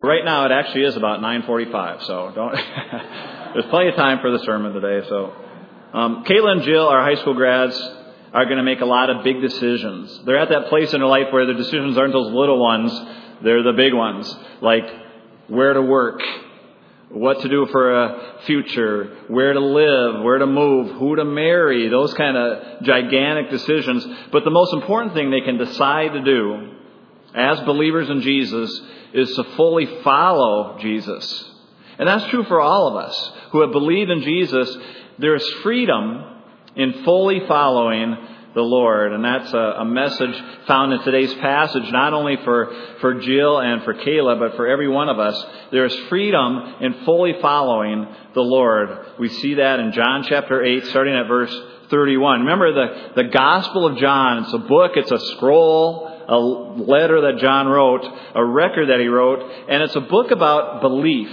Right now, it actually is about 9:45, so don't. There's plenty of time for the sermon today. So, Kayla and Jill, our high school grads, are going to make a lot of big decisions. They're at that place in their life where the decisions aren't those little ones; they're the big ones, like where to work, what to do for a future, where to live, where to move, who to marry, those kind of gigantic decisions. But the most important thing they can decide to do as believers in Jesus is to fully follow Jesus. And that's true for all of us who have believed in Jesus. There's freedom in fully following the Lord. And that's a message found in today's passage, not only for Jill and for Kayla, but for every one of us. There's freedom in fully following the Lord. We see that in John chapter 8, starting at verse 31. Remember the Gospel of John. It's a book, it's a scroll, a letter that John wrote, a record that he wrote, and it's a book about belief.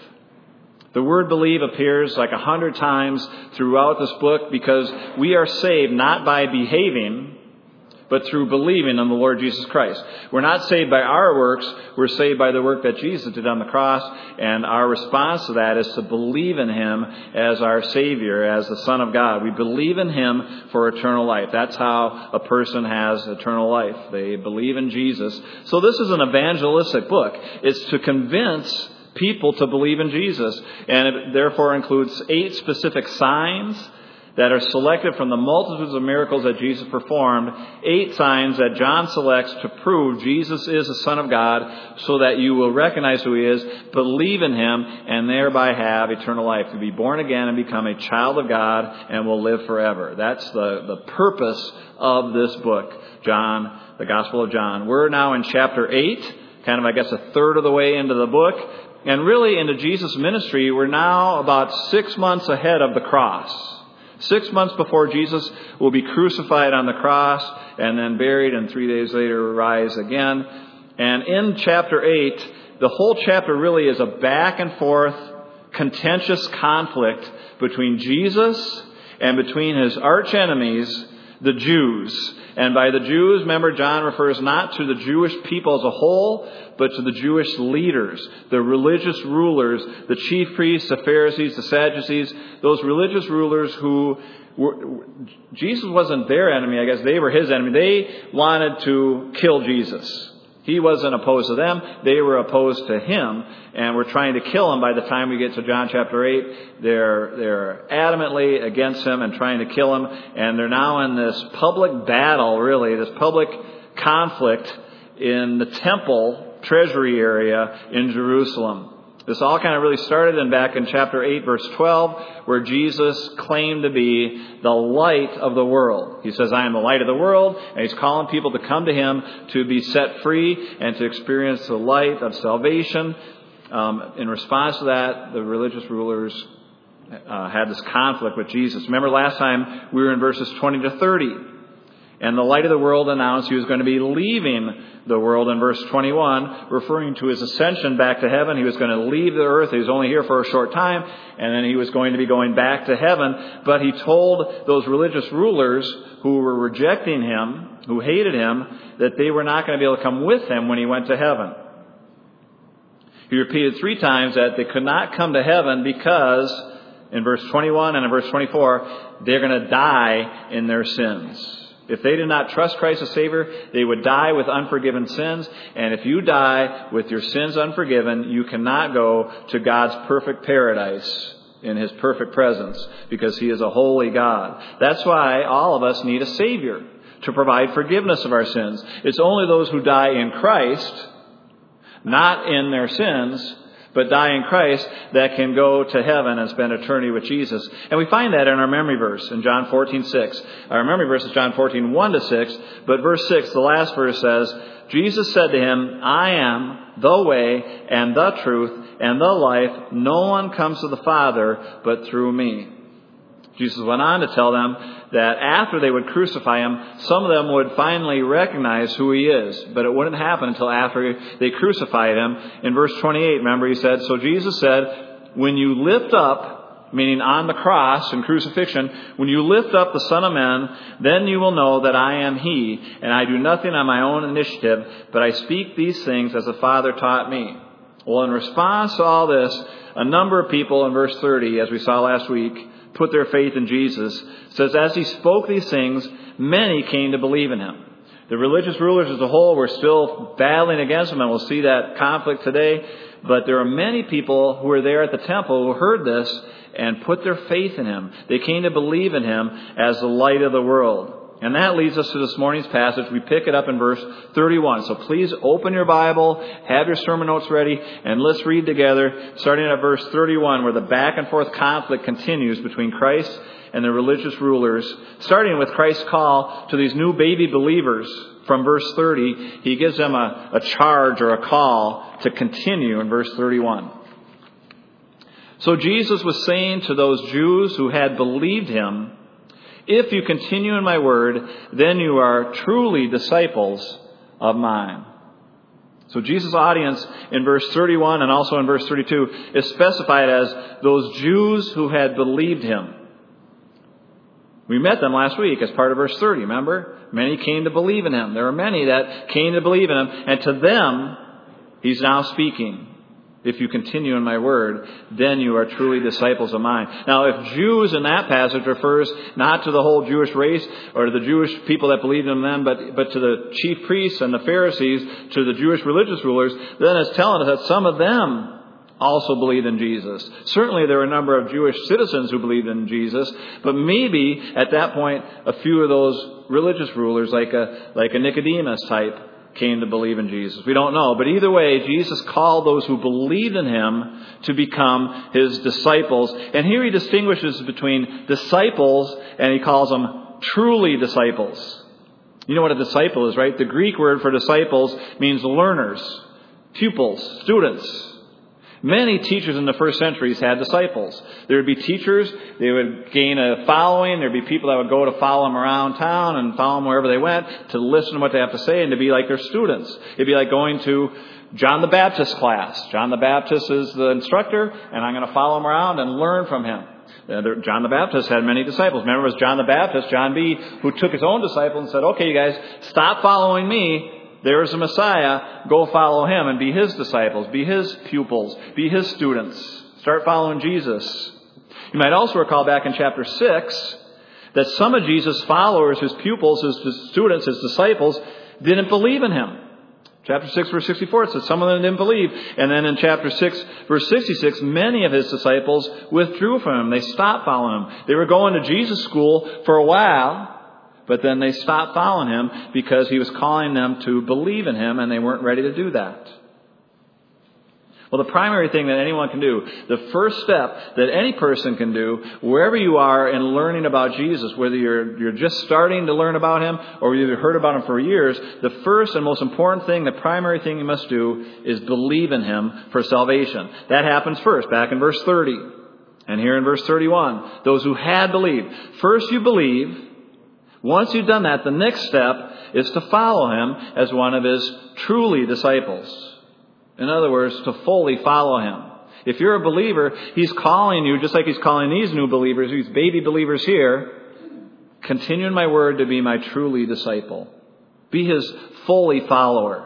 The word believe appears like 100 times throughout this book because we are saved not by behaving, but through believing in the Lord Jesus Christ. We're not saved by our works. We're saved by the work that Jesus did on the cross. And our response to that is to believe in Him as our Savior, as the Son of God. We believe in Him for eternal life. That's how a person has eternal life. They believe in Jesus. So this is an evangelistic book. It's to convince people to believe in Jesus. And it therefore includes 8 specific signs that are selected from the multitudes of miracles that Jesus performed. 8 signs that John selects to prove Jesus is the Son of God, so that you will recognize who He is, believe in Him, and thereby have eternal life. To be born again and become a child of God and will live forever. That's the purpose of this book, John, the Gospel of John. We're now in chapter 8, kind of, I guess, a third of the way into the book. And really into Jesus' ministry, we're now about 6 months ahead of the cross. 6 months before Jesus will be crucified on the cross and then buried, and 3 days later rise again. And in chapter 8, the whole chapter really is a back and forth, contentious conflict between Jesus and between His arch enemies, the Jews. And by the Jews, remember, John refers not to the Jewish people as a whole, but to the Jewish leaders, the religious rulers, the chief priests, the Pharisees, the Sadducees, those religious rulers who Jesus wasn't their enemy, I guess they were His enemy. They wanted to kill Jesus. He wasn't opposed to them. They were opposed to Him and were trying to kill Him. By the time we get to John chapter 8, they're adamantly against Him and trying to kill Him. And they're now in this public battle, really, this public conflict in the temple treasury area in Jerusalem. This all kind of really started back in chapter 8, verse 12, where Jesus claimed to be the light of the world. He says, I am the light of the world, and He's calling people to come to Him to be set free and to experience the light of salvation. In response to that, the religious rulers had this conflict with Jesus. Remember last time we were in verses 20 to 30. And the light of the world announced He was going to be leaving the world in verse 21, referring to His ascension back to heaven. He was going to leave the earth. He was only here for a short time, and then He was going to be going back to heaven. But He told those religious rulers who were rejecting Him, who hated Him, that they were not going to be able to come with Him when He went to heaven. He repeated 3 times that they could not come to heaven because, in verse 21 and in verse 24, they're going to die in their sins. If they did not trust Christ as Savior, they would die with unforgiven sins. And if you die with your sins unforgiven, you cannot go to God's perfect paradise in His perfect presence, because He is a holy God. That's why all of us need a Savior to provide forgiveness of our sins. It's only those who die in Christ, not in their sins, but die in Christ, that can go to heaven and spend eternity with Jesus. And we find that in our memory verse in John 14:6. Our memory verse is John 14:1-6. But verse 6, the last verse says, Jesus said to him, I am the way and the truth and the life. No one comes to the Father but through me. Jesus went on to tell them that after they would crucify Him, some of them would finally recognize who He is. But it wouldn't happen until after they crucified Him. In verse 28, remember, He said, so Jesus said, when you lift up, meaning on the cross and crucifixion, when you lift up the Son of Man, then you will know that I am He, and I do nothing on my own initiative, but I speak these things as the Father taught me. Well, in response to all this, a number of people in verse 30, as we saw last week, put their faith in Jesus. It says, as he spoke these things, many came to believe in him. The religious rulers as a whole were still battling against him, and we'll see that conflict today. But there are many people who were there at the temple who heard this and put their faith in him. They came to believe in him as the light of the world. And that leads us to this morning's passage. We pick it up in verse 31. So please open your Bible, have your sermon notes ready, and let's read together, starting at verse 31, where the back and forth conflict continues between Christ and the religious rulers, starting with Christ's call to these new baby believers. From verse 30, he gives them a charge or a call to continue in verse 31. So Jesus was saying to those Jews who had believed him, if you continue in my word, then you are truly disciples of mine. So Jesus' audience in verse 31 and also in verse 32 is specified as those Jews who had believed him. We met them last week as part of verse 30, remember? Many came to believe in him. There were many that came to believe in him, and to them he's now speaking. If you continue in my word, then you are truly disciples of mine. Now, if Jews in that passage refers not to the whole Jewish race or to the Jewish people that believed in them, but to the chief priests and the Pharisees, to the Jewish religious rulers, then it's telling us that some of them also believed in Jesus. Certainly there were a number of Jewish citizens who believed in Jesus, but maybe at that point a few of those religious rulers, like a Nicodemus type, came to believe in Jesus. We don't know. But either way, Jesus called those who believed in him to become his disciples. And here he distinguishes between disciples and he calls them truly disciples. You know what a disciple is, right? The Greek word for disciples means learners, pupils, students. Many teachers in the first centuries had disciples. There would be teachers, they would gain a following, there would be people that would go to follow them around town and follow them wherever they went to listen to what they have to say and to be like their students. It'd be like going to John the Baptist class. John the Baptist is the instructor, and I'm going to follow him around and learn from him. John the Baptist had many disciples. Remember, it was John the Baptist, John B., who took his own disciples and said, okay, you guys, stop following me. There is a Messiah. Go follow him and be his disciples, be his pupils, be his students. Start following Jesus. You might also recall back in chapter 6 that some of Jesus' followers, his pupils, his students, his disciples, didn't believe in him. Chapter 6, verse 64, it says some of them didn't believe. And then in chapter 6, verse 66, many of his disciples withdrew from him. They stopped following him. They were going to Jesus' school for a while, but then they stopped following him because he was calling them to believe in him, and they weren't ready to do that. Well, the primary thing that anyone can do, the first step that any person can do, wherever you are in learning about Jesus, whether you're just starting to learn about him or you've heard about him for years, the first and most important thing, the primary thing you must do is believe in him for salvation. That happens first, back in verse 30. And here in verse 31, those who had believed. First you believe. Once you've done that, the next step is to follow him as one of his truly disciples. In other words, to fully follow him. If you're a believer, he's calling you, just like he's calling these new believers, these baby believers here, continue in my word to be my truly disciple. Be his fully follower.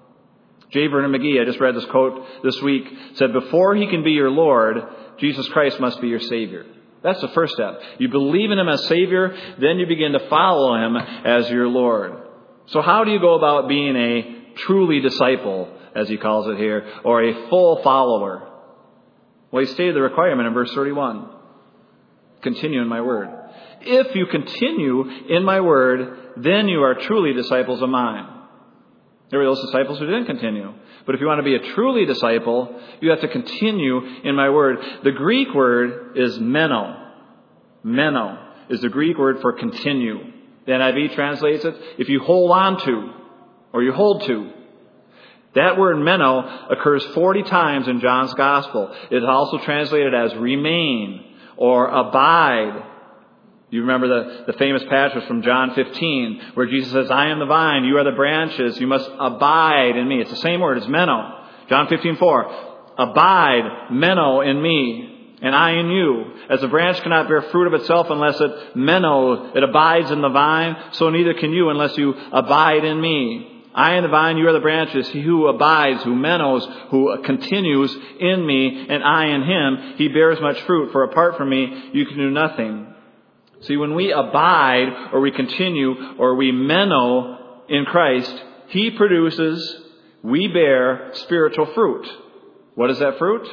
J. Vernon McGee, I just read this quote this week, said, before he can be your Lord, Jesus Christ must be your Savior. That's the first step. You believe in him as Savior, then you begin to follow him as your Lord. So how do you go about being a truly disciple, as he calls it here, or a full follower? Well, he stated the requirement in verse 31. Continue in my word. If you continue in my word, then you are truly disciples of mine. There were those disciples who didn't continue. But if you want to be a truly disciple, you have to continue in my word. The Greek word is meno. Meno is the Greek word for continue. The NIV translates it, if you hold on to, or you hold to. That word meno occurs 40 times in John's Gospel. It is also translated as remain or abide. You remember the famous passage from John 15 where Jesus says, I am the vine, you are the branches, you must abide in me. It's the same word, it's meno. John 15:4, abide, meno, in me, and I in you. As a branch cannot bear fruit of itself unless it abides in the vine, so neither can you unless you abide in me. I am the vine, you are the branches. He who abides, who menos, who continues in me, and I in him, he bears much fruit. For apart from me, you can do nothing. See, when we abide, or we continue, or we meno in Christ, he produces, we bear spiritual fruit. What is that fruit?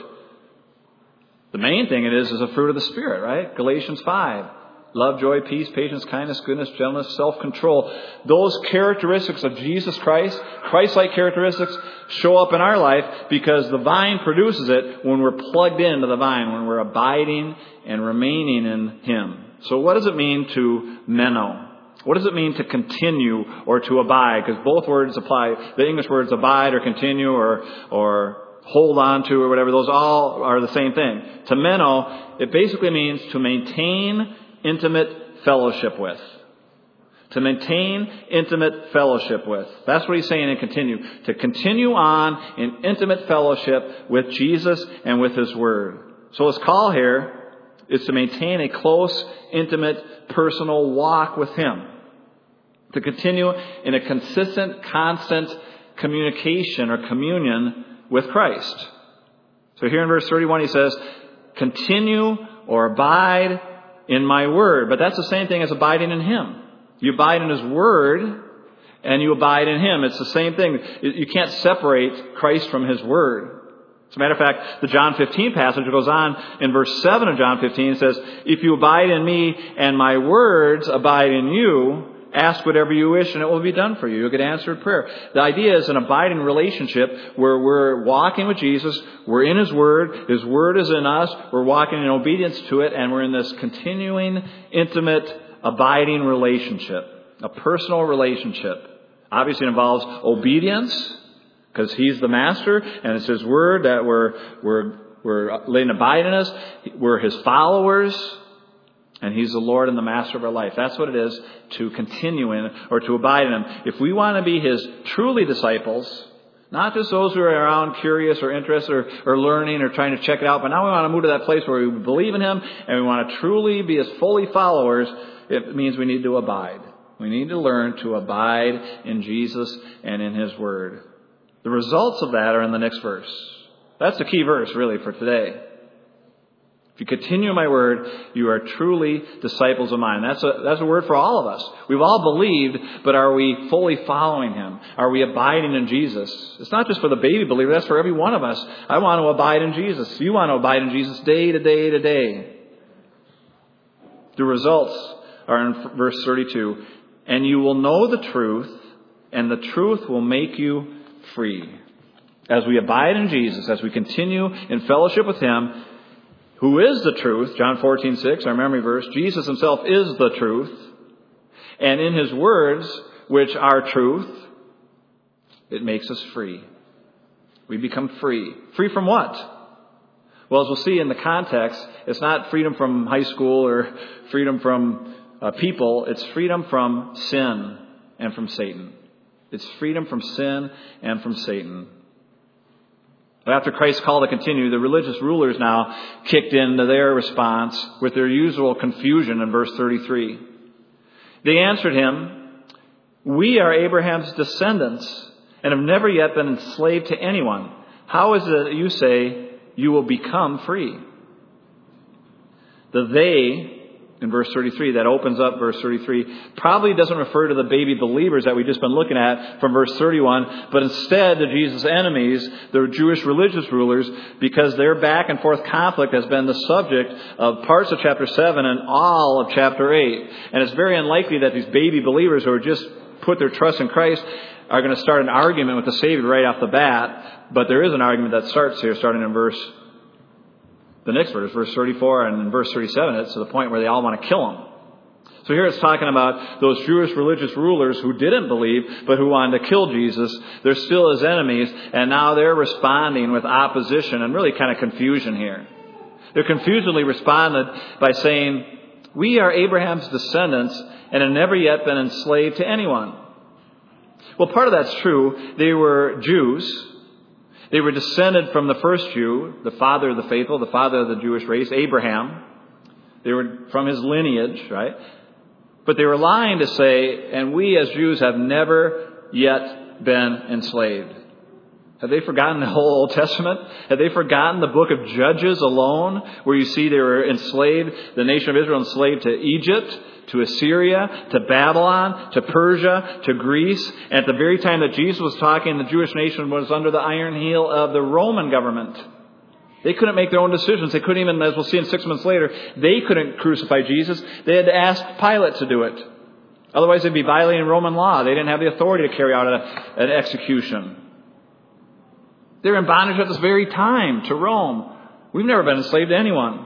The main thing it is a fruit of the Spirit, right? Galatians 5. Love, joy, peace, patience, kindness, goodness, gentleness, self-control. Those characteristics of Jesus Christ, Christ-like characteristics, show up in our life because the vine produces it when we're plugged into the vine, when we're abiding and remaining in him. So what does it mean to meno? What does it mean to continue or to abide? Because both words apply. The English words abide or continue or hold on to or whatever, those all are the same thing. To meno, it basically means to maintain intimate fellowship with. To maintain intimate fellowship with. That's what he's saying in continue. To continue on in intimate fellowship with Jesus and with his word. So his call here is to maintain a close, intimate, personal walk with him. To continue in a consistent, constant communication or communion with Christ. So here in verse 31 he says, continue or abide in my word. But that's the same thing as abiding in him. You abide in his word and you abide in him. It's the same thing. You can't separate Christ from his word. As a matter of fact, the John 15 passage goes on in verse 7 of John 15. It says, if you abide in me and my words abide in you, ask whatever you wish and it will be done for you. You'll get answered prayer. The idea is an abiding relationship where we're walking with Jesus. We're in his word. His word is in us. We're walking in obedience to it. And we're in this continuing, intimate, abiding relationship. A personal relationship. Obviously it involves obedience because he's the master and it's his word that we're letting abide in us. We're his followers. And he's the Lord and the master of our life. That's what it is to continue in or to abide in him. If we want to be his truly disciples, not just those who are around curious or interested or learning or trying to check it out, but now we want to move to that place where we believe in him and we want to truly be his fully followers, it means we need to abide. We need to learn to abide in Jesus and in his word. The results of that are in the next verse. That's the key verse really for today. If you continue my word, you are truly disciples of mine. That's a word for all of us. We've all believed, but are we fully following him? Are we abiding in Jesus? It's not just for the baby believer. That's for every one of us. I want to abide in Jesus. You want to abide in Jesus day to day to day. The results are in verse 32. And you will know the truth, and the truth will make you free. As we abide in Jesus, as we continue in fellowship with him, who is the truth, John 14:6, our memory verse, Jesus himself is the truth. And in his words, which are truth, it makes us free. We become free. Free from what? Well, as we'll see in the context, it's not freedom from high school or freedom from people. It's freedom from sin and from Satan. It's freedom from sin and from Satan. After Christ's call to continue, the religious rulers now kicked into their response with their usual confusion in verse 33. They answered him, we are Abraham's descendants and have never yet been enslaved to anyone. How is it that you say you will become free? The they, in verse 33, that opens up verse 33, probably doesn't refer to the baby believers that we've just been looking at from verse 31, but instead to Jesus' enemies, the Jewish religious rulers, because their back and forth conflict has been the subject of parts of chapter 7 and all of chapter 8. And it's very unlikely that these baby believers who have just put their trust in Christ are going to start an argument with the Savior right off the bat, but there is an argument that starts here, starting in the next verse, verse 34, and in verse 37, it's to the point where they all want to kill him. So here it's talking about those Jewish religious rulers who didn't believe, but who wanted to kill Jesus. They're still his enemies, and now they're responding with opposition and really kind of confusion here. They're confusedly responded by saying, we are Abraham's descendants and have never yet been enslaved to anyone. Well, part of that's true. They were Jews. They were descended from the first Jew, the father of the faithful, the father of the Jewish race, Abraham. They were from his lineage, right? But they were lying to say, and we as Jews have never yet been enslaved. Have they forgotten the whole Old Testament? Have they forgotten the book of Judges alone, where you see they were enslaved, the nation of Israel enslaved to Egypt, to Assyria, to Babylon, to Persia, to Greece. And at the very time that Jesus was talking, the Jewish nation was under the iron heel of the Roman government. They couldn't make their own decisions. They couldn't even, as we'll see in 6 months later, they couldn't crucify Jesus. They had to ask Pilate to do it. Otherwise, they'd be violating Roman law. They didn't have the authority to carry out an execution. They're in bondage at this very time to Rome. We've never been enslaved to anyone.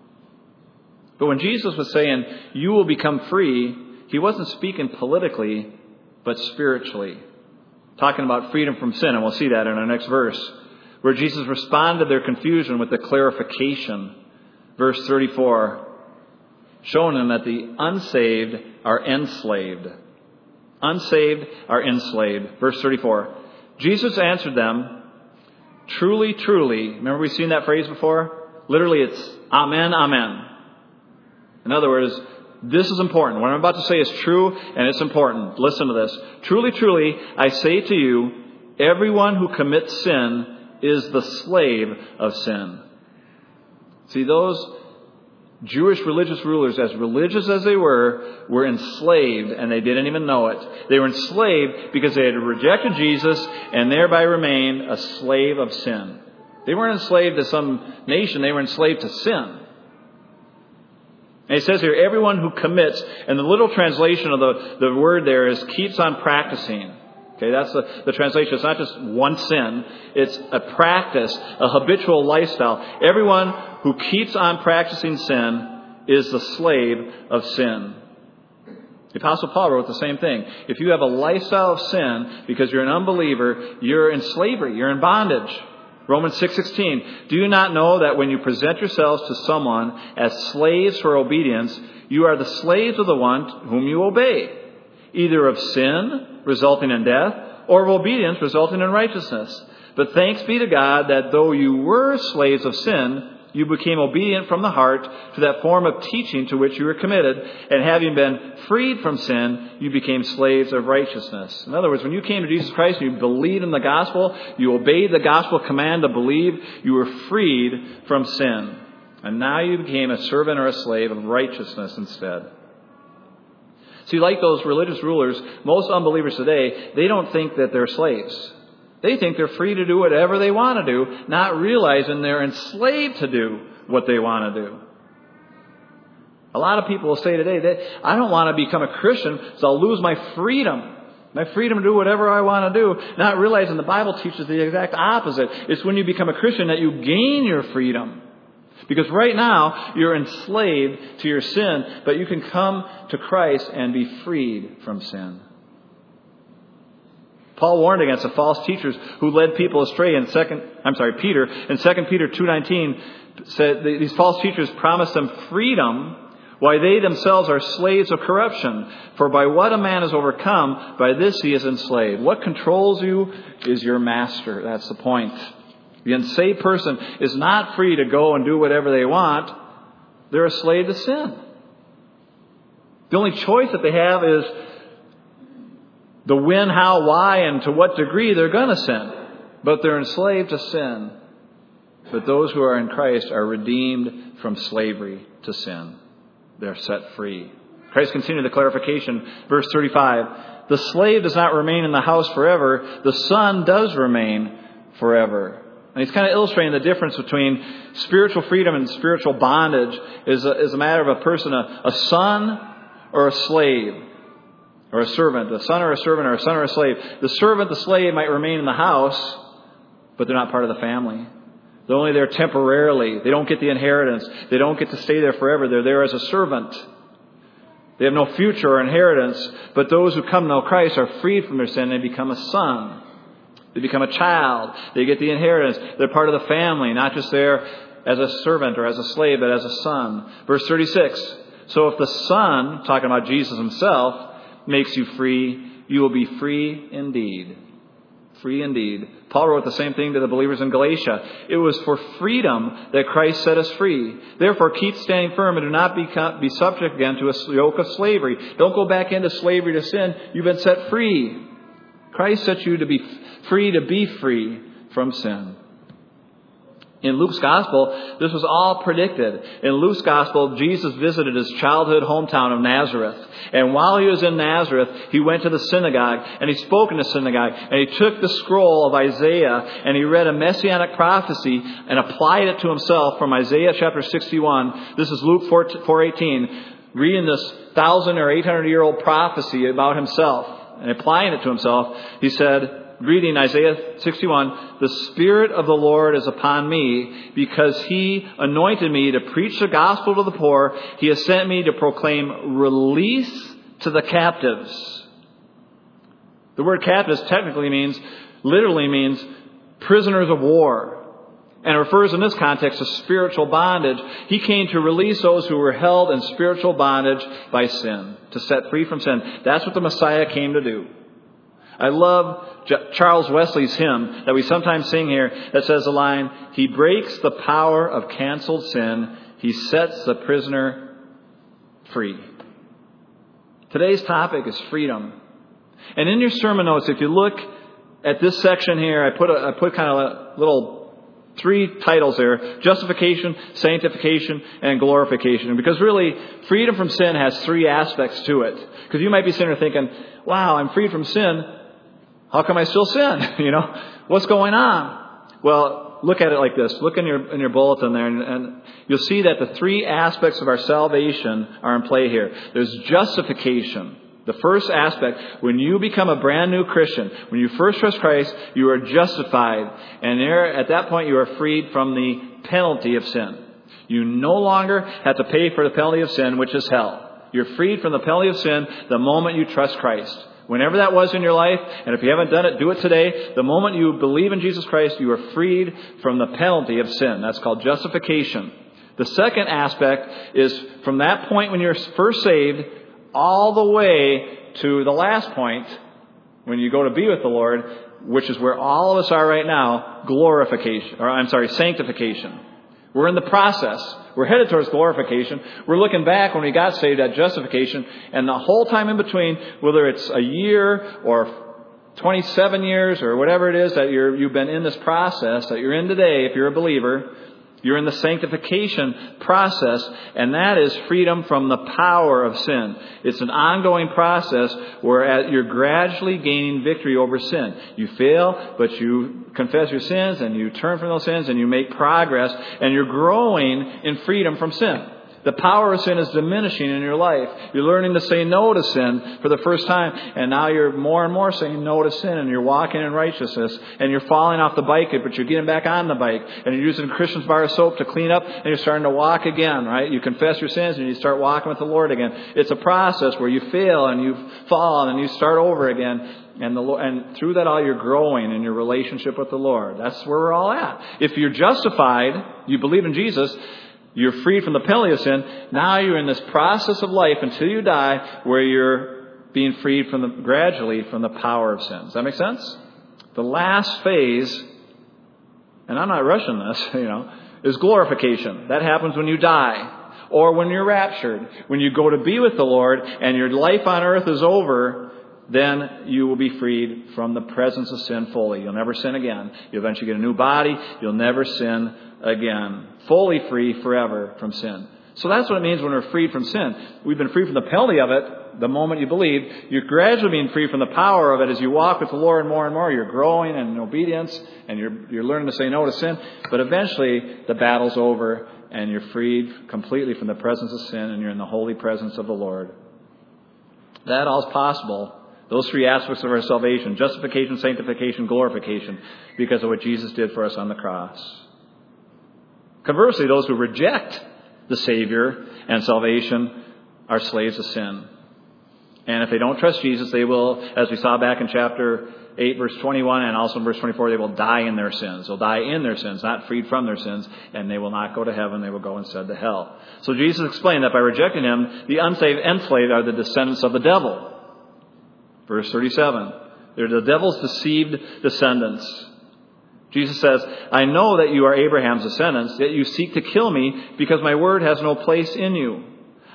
But when Jesus was saying, you will become free, he wasn't speaking politically, but spiritually. Talking about freedom from sin, and we'll see that in our next verse, where Jesus responded to their confusion with the clarification. Verse 34, showing them that the unsaved are enslaved. Unsaved are enslaved. Verse 34, Jesus answered them, truly, truly. Remember we've seen that phrase before? Literally it's amen, amen. In other words, this is important. What I'm about to say is true and it's important. Listen to this. Truly, truly, I say to you, everyone who commits sin is the slave of sin. See, those Jewish religious rulers, as religious as they were enslaved, and they didn't even know it. They were enslaved because they had rejected Jesus and thereby remained a slave of sin. They weren't enslaved to some nation, they were enslaved to sin. And it says here, everyone who commits, and the literal translation of the word there is keeps on practicing. Okay, that's the translation. It's not just one sin. It's a practice, a habitual lifestyle. Everyone who keeps on practicing sin is the slave of sin. The Apostle Paul wrote the same thing. If you have a lifestyle of sin because you're an unbeliever, you're in slavery. You're in bondage. Romans 6:16. Do you not know that when you present yourselves to someone as slaves for obedience, you are the slaves of the one whom you obey, either of sin, resulting in death, or of obedience, resulting in righteousness? But thanks be to God that though you were slaves of sin, you became obedient from the heart to that form of teaching to which you were committed, and having been freed from sin, you became slaves of righteousness. In other words, when you came to Jesus Christ and you believed in the gospel, you obeyed the gospel command to believe, you were freed from sin. And now you became a servant or a slave of righteousness instead. See, like those religious rulers, most unbelievers today, they don't think that they're slaves. They think they're free to do whatever they want to do, not realizing they're enslaved to do what they want to do. A lot of people will say today that I don't want to become a Christian, so I'll lose my freedom. My freedom to do whatever I want to do, not realizing the Bible teaches the exact opposite. It's when you become a Christian that you gain your freedom. Because right now, you're enslaved to your sin, but you can come to Christ and be freed from sin. Paul warned against the false teachers who led people astray Peter in 2 Peter 2:19 said these false teachers promised them freedom while they themselves are slaves of corruption. For by what a man is overcome, by this he is enslaved. What controls you is your master. That's the point. The unsaved person is not free to go and do whatever they want. They're a slave to sin. The only choice that they have is the when, how, why, and to what degree they're going to sin. But they're enslaved to sin. But those who are in Christ are redeemed from slavery to sin. They're set free. Christ continued the clarification. Verse 35. The slave does not remain in the house forever. The son does remain forever. And he's kind of illustrating the difference between spiritual freedom and spiritual bondage is a matter of a person, a son or a slave. Or a servant, a son or a servant, or a son or a slave. The servant, the slave might remain in the house, but they're not part of the family. They're only there temporarily. They don't get the inheritance. They don't get to stay there forever. They're there as a servant. They have no future or inheritance. But those who come to know Christ are freed from their sin. They become a son. They become a child. They get the inheritance. They're part of the family, not just there as a servant or as a slave, but as a son. Verse 36. So if the Son, talking about Jesus himself, makes you free, you will be free indeed. Free indeed. Paul wrote the same thing to the believers in Galatia. It was for freedom that Christ set us free. Therefore, keep standing firm and do not be subject again to a yoke of slavery. Don't go back into slavery to sin. You've been set free. Christ set you to be free from sin. In Luke's Gospel, this was all predicted. In Luke's Gospel, Jesus visited his childhood hometown of Nazareth. And while he was in Nazareth, he went to the synagogue, and he spoke in the synagogue, and he took the scroll of Isaiah, and he read a messianic prophecy and applied it to himself from Isaiah chapter 61. This is Luke 4:18, reading this 1,000 or 800-year-old prophecy about himself and applying it to himself. He said, reading Isaiah 61, "The Spirit of the Lord is upon me, because He anointed me to preach the gospel to the poor. He has sent me to proclaim release to the captives." The word captives literally means prisoners of war. And it refers in this context to spiritual bondage. He came to release those who were held in spiritual bondage by sin, to set free from sin. That's what the Messiah came to do. I love Charles Wesley's hymn that we sometimes sing here that says the line, "He breaks the power of canceled sin. He sets the prisoner free." Today's topic is freedom. And in your sermon notes, if you look at this section here, I put kind of a little 3 titles there: justification, sanctification, and glorification. Because really, freedom from sin has 3 aspects to it. Because you might be sitting there thinking, wow, I'm freed from sin. How come I still sin? What's going on? Well, look at it like this. Look in your bulletin there, and you'll see that the 3 aspects of our salvation are in play here. There's justification. The first aspect, when you become a brand new Christian, when you first trust Christ, you are justified. And at that point, you are freed from the penalty of sin. You no longer have to pay for the penalty of sin, which is hell. You're freed from the penalty of sin the moment you trust Christ. Whenever that was in your life, and if you haven't done it, do it today. The moment you believe in Jesus Christ, you are freed from the penalty of sin. That's called justification. The second aspect is from that point when you're first saved all the way to the last point when you go to be with the Lord, which is where all of us are right now, sanctification. We're in the process. We're headed towards glorification. We're looking back when we got saved at justification, and the whole time in between, whether it's a year or 27 years or whatever it is that you've been in this process that you're in today, if you're a believer, you're in the sanctification process, and that is freedom from the power of sin. It's an ongoing process where you're gradually gaining victory over sin. You fail, but you confess your sins, and you turn from those sins, and you make progress, and you're growing in freedom from sin. The power of sin is diminishing in your life. You're learning to say no to sin for the first time. And now you're more and more saying no to sin. And you're walking in righteousness. And you're falling off the bike, but you're getting back on the bike. And you're using Christian's bar of soap to clean up. And you're starting to walk again, right? You confess your sins and you start walking with the Lord again. It's a process where you fail and you fall and you start over again. And through that all, you're growing in your relationship with the Lord. That's where we're all at. If you're justified, you believe in Jesus, you're freed from the penalty of sin. Now you're in this process of life until you die where you're being freed gradually from the power of sin. Does that make sense? The last phase, and I'm not rushing this, is glorification. That happens when you die or when you're raptured. When you go to be with the Lord and your life on earth is over, then you will be freed from the presence of sin fully. You'll never sin again. You'll eventually get a new body. You'll never sin again. Fully free forever from sin. So that's what it means when we're freed from sin. We've been freed from the penalty of it the moment you believe. You're gradually being freed from the power of it as you walk with the Lord more and more. You're growing in obedience and you're learning to say no to sin. But eventually the battle's over and you're freed completely from the presence of sin and you're in the holy presence of the Lord. That all is possible. Those 3 aspects of our salvation: justification, sanctification, glorification, because of what Jesus did for us on the cross. Conversely, those who reject the Savior and salvation are slaves of sin. And if they don't trust Jesus, they will, as we saw back in chapter 8, verse 21, and also in verse 24, they will die in their sins. They'll die in their sins, not freed from their sins, and they will not go to heaven. They will go instead to hell. So Jesus explained that by rejecting Him, the unsaved and enslaved are the descendants of the devil. Verse 37, they're the devil's deceived descendants. Jesus says, I know that you are Abraham's descendants, yet you seek to kill me because my word has no place in you.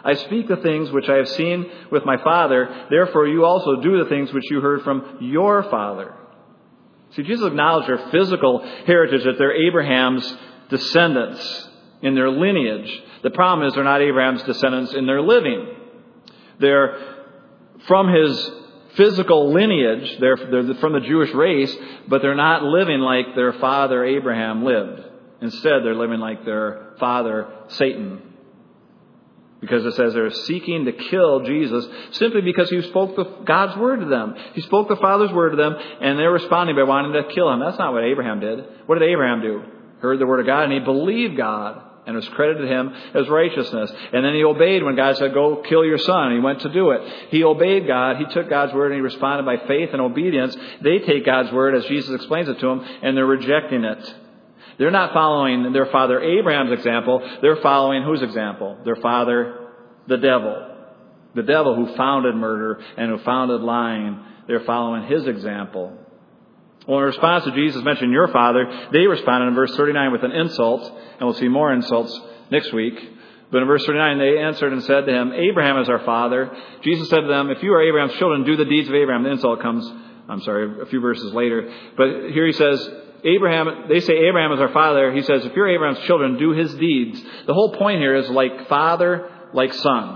I speak the things which I have seen with my Father. Therefore you also do the things which you heard from your father. See, Jesus acknowledged their physical heritage, that they're Abraham's descendants in their lineage. The problem is they're not Abraham's descendants in their living. They're from his physical lineage. They're from the Jewish race, but they're not living like their father Abraham lived. Instead, they're living like their father Satan. Because it says they're seeking to kill Jesus simply because he spoke God's word to them. He spoke the Father's word to them, and they're responding by wanting to kill him. That's not what Abraham did. What did Abraham do? Heard the word of God, and he believed God, and it was credited to him as righteousness. And then he obeyed when God said, go kill your son. And he went to do it. He obeyed God. He took God's word, and he responded by faith and obedience. They take God's word as Jesus explains it to them, and they're rejecting it. They're not following their father Abraham's example. They're following whose example? Their father, the devil. The devil who founded murder and who founded lying. They're following his example. Well, in response to Jesus mentioning your father, they responded in verse 39 with an insult. And we'll see more insults next week. But in verse 39, they answered and said to him, Abraham is our father. Jesus said to them, if you are Abraham's children, do the deeds of Abraham. The insult comes, a few verses later. But here he says, they say Abraham is our father. He says, if you're Abraham's children, do his deeds. The whole point here is like father, like son.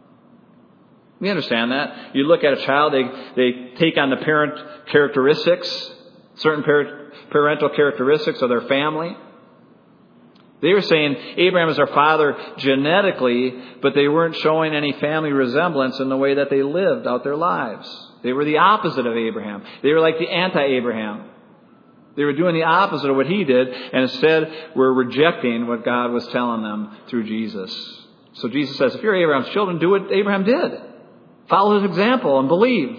We understand that. You look at a child, they take on the parent characteristics, certain parental characteristics of their family. They were saying Abraham is our father genetically, but they weren't showing any family resemblance in the way that they lived out their lives. They were the opposite of Abraham. They were like the anti-Abraham. They were doing the opposite of what he did, and instead were rejecting what God was telling them through Jesus. So Jesus says, if you're Abraham's children, do what Abraham did. Follow his example and believe.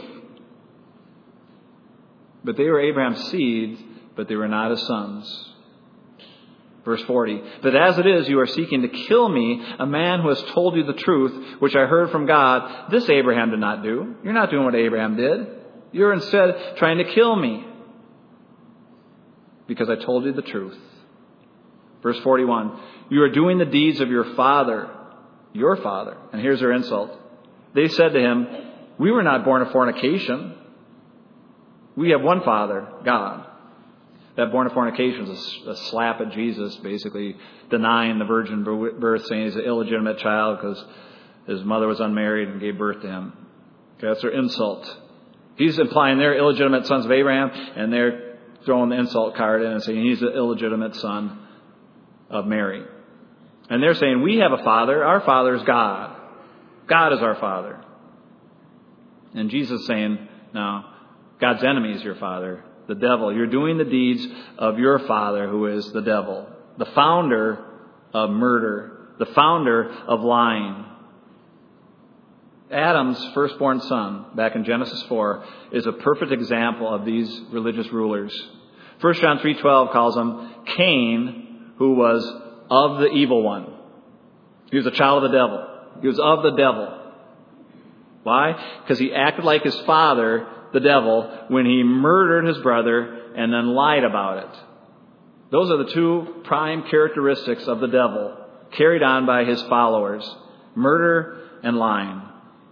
But they were Abraham's seed, but they were not his sons. Verse 40, but as it is, you are seeking to kill me, a man who has told you the truth, which I heard from God. This Abraham did not do. You're not doing what Abraham did. You're instead trying to kill me, because I told you the truth. Verse 41, you are doing the deeds of your father. And here's their insult. They said to him, we were not born of fornication. We have one Father, God. That born of fornication is a slap at Jesus, basically denying the virgin birth, saying he's an illegitimate child because his mother was unmarried and gave birth to him. Okay, that's their insult. He's implying they're illegitimate sons of Abraham, and they're throwing the insult card in and saying he's the illegitimate son of Mary. And they're saying, we have a father. Our father is God. God is our father. And Jesus is saying, no, God's enemy is your father, the devil. You're doing the deeds of your father, who is the devil, the founder of murder, the founder of lying. Adam's firstborn son, back in Genesis 4, is a perfect example of these religious rulers. 1 John 3:12 calls him Cain, who was of the evil one. He was a child of the devil. He was of the devil. Why? Because he acted like his father, the devil, when he murdered his brother and then lied about it. Those are the two prime characteristics of the devil, carried on by his followers: murder and lying.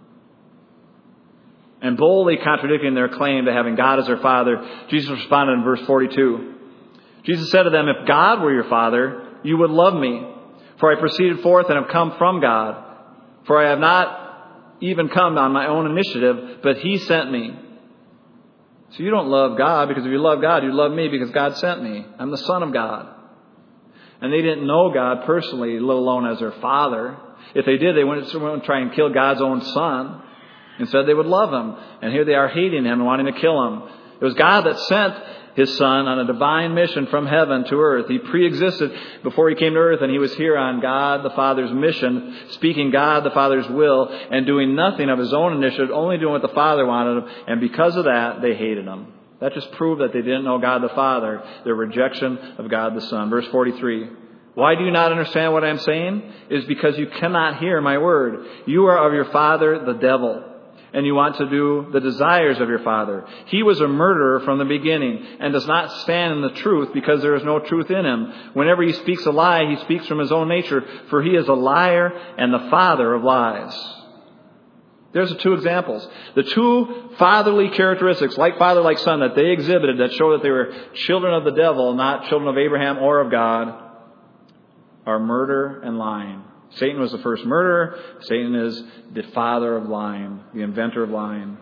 And boldly contradicting their claim to having God as their father, Jesus responded in verse 42. Jesus said to them, if God were your father, you would love me, for I proceeded forth and have come from God. For I have not even come on my own initiative, but he sent me. So you don't love God, because if you love God, you love me because God sent me. I'm the Son of God. And they didn't know God personally, let alone as their father. If they did, they wouldn't try and kill God's own son. Instead, they would love him. And here they are hating him and wanting to kill him. It was God that sent his son on a divine mission from heaven to earth. He pre-existed before he came to earth, and he was here on God the Father's mission, speaking God the Father's will, and doing nothing of his own initiative, only doing what the Father wanted him. And because of that, they hated him. That just proved that they didn't know God the Father, their rejection of God the Son. Verse 43. Why do you not understand what I am saying? It is because you cannot hear my word. You are of your father, the devil, and you want to do the desires of your father. He was a murderer from the beginning and does not stand in the truth because there is no truth in him. Whenever he speaks a lie, he speaks from his own nature, for he is a liar and the father of lies. There's the two examples. The two fatherly characteristics, like father, like son, that they exhibited that show that they were children of the devil, not children of Abraham or of God, are murder and lying. Satan was the first murderer. Satan is the father of lying, the inventor of lying.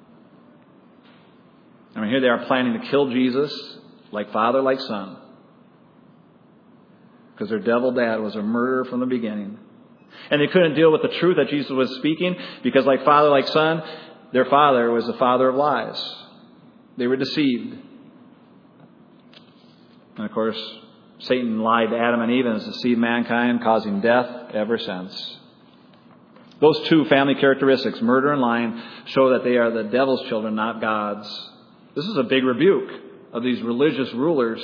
I mean, here they are planning to kill Jesus, like father, like son, because their devil dad was a murderer from the beginning. And they couldn't deal with the truth that Jesus was speaking because, like father, like son, their father was the father of lies. They were deceived. And of course, Satan lied to Adam and Eve and has deceived mankind, causing death ever since. Those two family characteristics, murder and lying, show that they are the devil's children, not God's. This is a big rebuke of these religious rulers.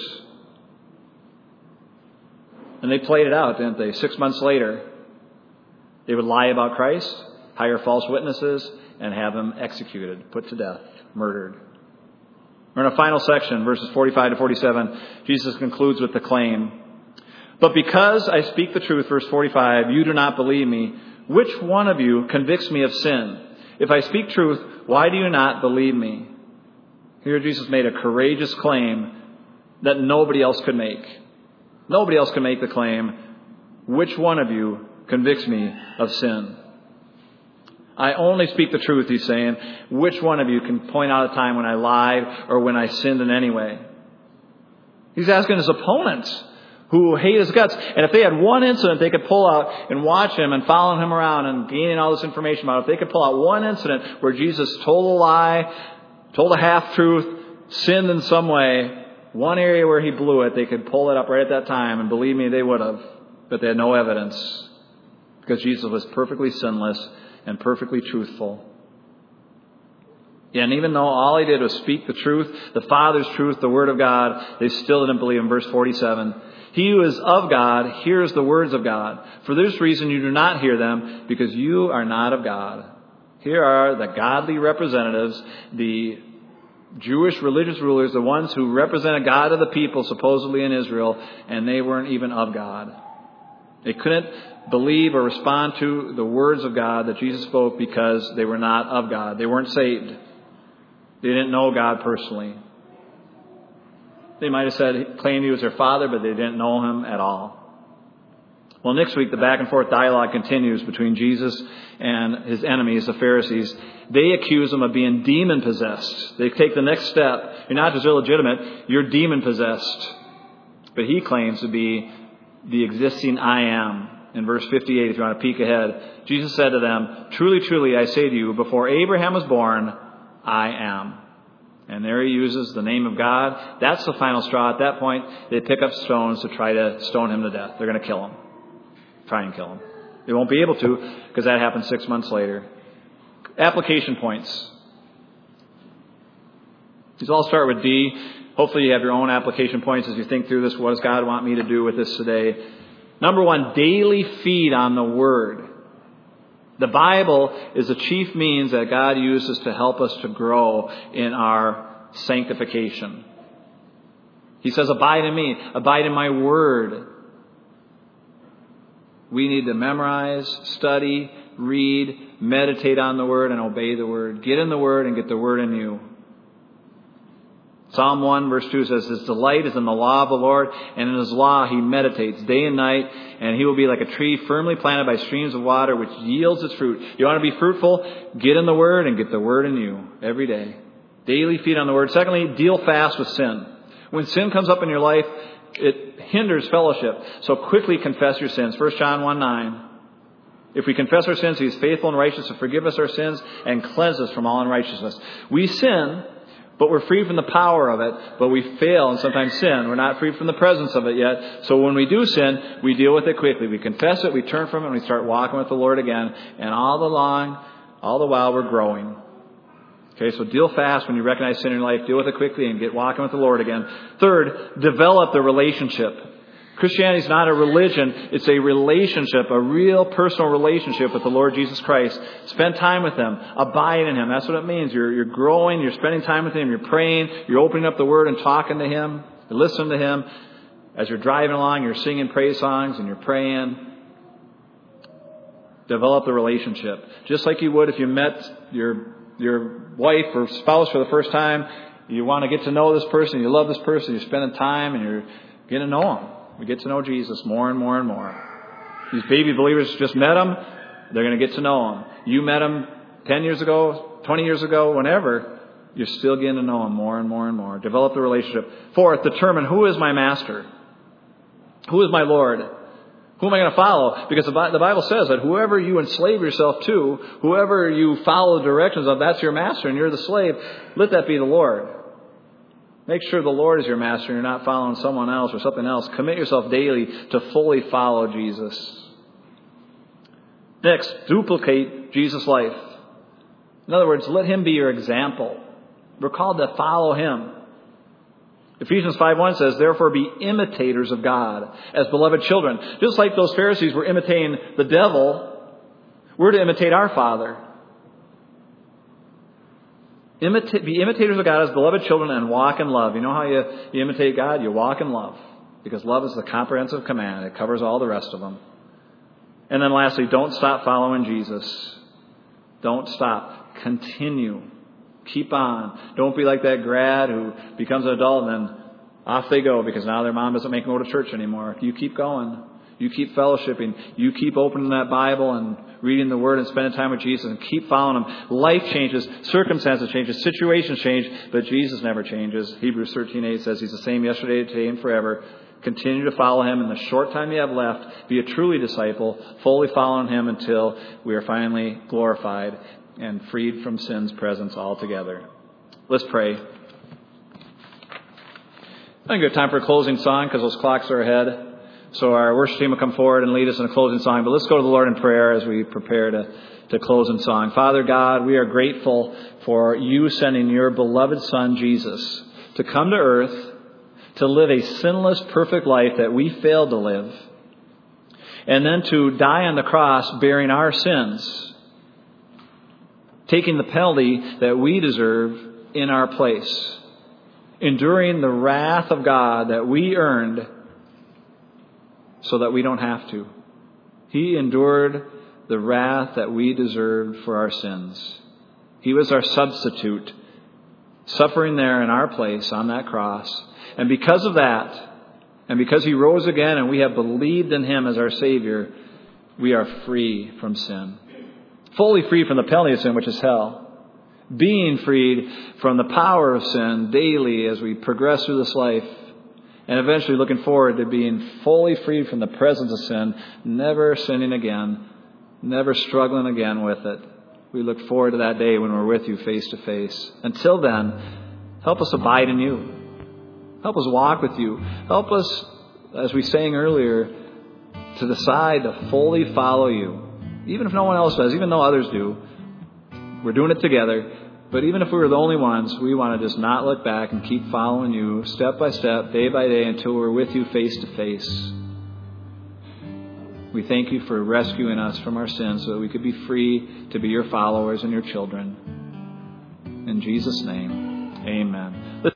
And they played it out, didn't they? 6 months later, they would lie about Christ, hire false witnesses, and have him executed, put to death, murdered. We're in a final section, verses 45 to 47. Jesus concludes with the claim, "But because I speak the truth," verse 45, "you do not believe me. Which one of you convicts me of sin? If I speak truth, why do you not believe me?" Here Jesus made a courageous claim that nobody else could make. Nobody else could make the claim, "Which one of you convicts me of sin?" I only speak the truth, he's saying. Which one of you can point out a time when I lied or when I sinned in any way? He's asking his opponents who hate his guts. And if they had one incident they could pull out and watch him and follow him around and gaining all this information about it, if they could pull out one incident where Jesus told a lie, told a half-truth, sinned in some way, one area where he blew it, they could pull it up right at that time. And believe me, they would have. But they had no evidence because Jesus was perfectly sinless and perfectly truthful. And even though all he did was speak the truth, the Father's truth, the Word of God, they still didn't believe him. Verse 47, "He who is of God hears the words of God. For this reason you do not hear them, because you are not of God." Here are the godly representatives, the Jewish religious rulers, the ones who represented God to the people supposedly in Israel, and they weren't even of God. They couldn't believe or respond to the words of God that Jesus spoke because they were not of God. They weren't saved. They didn't know God personally. They might have said, claimed he was their father, but they didn't know him at all. Well, next week, the back and forth dialogue continues between Jesus and his enemies, the Pharisees. They accuse him of being demon-possessed. They take the next step. You're not just illegitimate, you're demon-possessed. But he claims to be the existing I am. In verse 58, if you want to peek ahead, Jesus said to them, "Truly, truly, I say to you, before Abraham was born, I am." And there he uses the name of God. That's the final straw. At that point, they pick up stones to try to stone him to death. They're going to kill him. Try and kill him. They won't be able to because that happened 6 months later. Application points. These all start with D. Hopefully you have your own application points as you think through this. What does God want me to do with this today? Number one, daily feed on the Word. The Bible is the chief means that God uses to help us to grow in our sanctification. He says, "Abide in me, abide in my Word." We need to memorize, study, read, meditate on the Word, and obey the Word. Get in the Word and get the Word in you. Psalm 1 verse 2 says, "His delight is in the law of the Lord, and in His law He meditates day and night, and He will be like a tree firmly planted by streams of water, which yields its fruit." You want to be fruitful? Get in the Word and get the Word in you every day. Daily feed on the Word. Secondly, deal fast with sin. When sin comes up in your life, it hinders fellowship. So quickly confess your sins. 1 John 1:9. If we confess our sins, He is faithful and righteous to forgive us our sins and cleanse us from all unrighteousness. We sin, but we're free from the power of it, but we fail and sometimes sin. We're not free from the presence of it yet. So when we do sin, we deal with it quickly. We confess it, we turn from it, and we start walking with the Lord again. And all the while, we're growing. Okay, so deal fast when you recognize sin in your life. Deal with it quickly and get walking with the Lord again. Third, develop the relationship. Christianity is not a religion. It's a relationship, a real personal relationship with the Lord Jesus Christ. Spend time with Him. Abide in Him. That's what it means. You're growing. You're spending time with Him. You're praying. You're opening up the Word and talking to Him. You're listening to Him. As you're driving along, you're singing praise songs and you're praying. Develop the relationship. Just like you would if you met your wife or spouse for the first time. You want to get to know this person. You love this person. You're spending time and you're getting to know Him. We get to know Jesus more and more and more. These baby believers just met Him. They're going to get to know Him. You met Him 10 years ago, 20 years ago, whenever. You're still getting to know Him more and more and more. Develop the relationship. Fourth, determine who is my master. Who is my Lord? Who am I going to follow? Because the Bible says that whoever you enslave yourself to, whoever you follow the directions of, that's your master and you're the slave. Let that be the Lord. Make sure the Lord is your master and you're not following someone else or something else. Commit yourself daily to fully follow Jesus. Next, duplicate Jesus' life. In other words, let Him be your example. We're called to follow Him. Ephesians 5:1 says, therefore be imitators of God as beloved children. Just like those Pharisees were imitating the devil, we're to imitate our Father. Be imitators of God as beloved children and walk in love. You know how you imitate God? You walk in love. Because love is the comprehensive command. It covers all the rest of them. And then lastly, don't stop following Jesus. Don't stop. Continue. Keep on. Don't be like that grad who becomes an adult and then off they go because now their mom doesn't make them go to church anymore. You keep going. You keep fellowshipping. You keep opening that Bible and reading the Word and spending time with Jesus and keep following Him. Life changes. Circumstances change. Situations change. But Jesus never changes. Hebrews 13:8 says He's the same yesterday, today, and forever. Continue to follow Him in the short time you have left. Be a truly disciple, fully following Him until we are finally glorified and freed from sin's presence altogether. Let's pray. I think we have time for a closing song because those clocks are ahead. So our worship team will come forward and lead us in a closing song. But let's go to the Lord in prayer as we prepare to close in song. Father God, we are grateful for You sending Your beloved Son, Jesus, to come to earth, to live a sinless, perfect life that we failed to live, and then to die on the cross bearing our sins, taking the penalty that we deserve in our place, enduring the wrath of God that we earned so that we don't have to. He endured the wrath that we deserved for our sins. He was our substitute, suffering there in our place on that cross. And because of that, and because He rose again and we have believed in Him as our Savior, we are free from sin. Fully free from the penalty of sin, which is hell. Being freed from the power of sin daily as we progress through this life. And eventually looking forward to being fully freed from the presence of sin, never sinning again, never struggling again with it. We look forward to that day when we're with You face to face. Until then, help us abide in You. Help us walk with You. Help us, as we sang earlier, to decide to fully follow You. Even if no one else does, even though others do. We're doing it together. But even if we were the only ones, we want to just not look back and keep following You step by step, day by day, until we're with You face to face. We thank You for rescuing us from our sins so that we could be free to be Your followers and Your children. In Jesus' name, amen.